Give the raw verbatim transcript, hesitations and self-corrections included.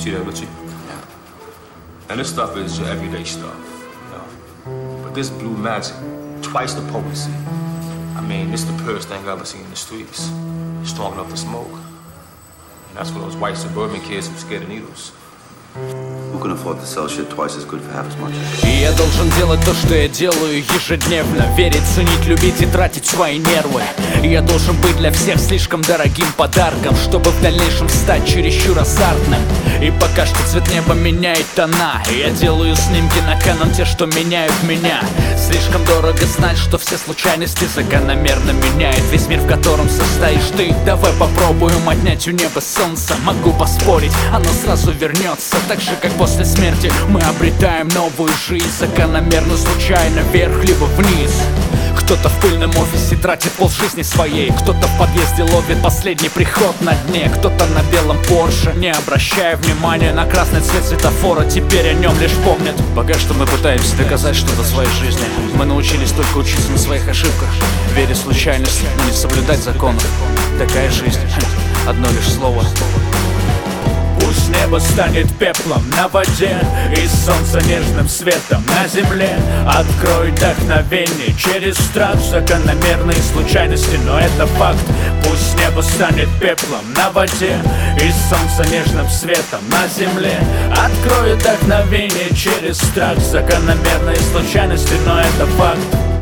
see that, Richie? Yeah. And this stuff is your everyday stuff, you know. But this blue magic, twice the potency. I mean, this is the purest thing I've ever seen in the streets. It's strong enough to smoke. And that's for those white suburban kids who scared of needles. Who can afford to sell shit twice as good for half as much? И я должен делать то, что я делаю ежедневно. Верить, ценить, любить и тратить свои нервы. И я должен быть для всех слишком дорогим подарком, чтобы в дальнейшем стать чересчур азартным. И пока что цвет неба меняет тона, и я делаю снимки на Canon, те, что меняют меня. Слишком дорого знать, что все случайности закономерно меняют весь мир, в котором состоишь ты. Давай попробуем отнять у неба солнце. Могу поспорить, оно сразу вернется. Так же, как после смерти мы обретаем новую жизнь. Закономерно, случайно, вверх либо вниз. Кто-то в пыльном офисе тратит полжизни своей. Кто-то в подъезде ловит последний приход на дне. Кто-то на белом Порше, не обращая внимания на красный цвет светофора. Теперь о нем лишь помнят. Пока что мы пытаемся доказать что-то своей жизни. Мы научились только учиться на своих ошибках, верить в случайность, но не соблюдать законов. Такая жизнь, одно лишь слово. Пусть небо станет пеплом на воде и солнце нежным светом на земле. Открой вдохновение через страх, закономерные случайности, но это факт. Пусть небо станет пеплом на воде и солнце нежным светом на земле. Открой вдохновение через страх, закономерные случайности, но это факт.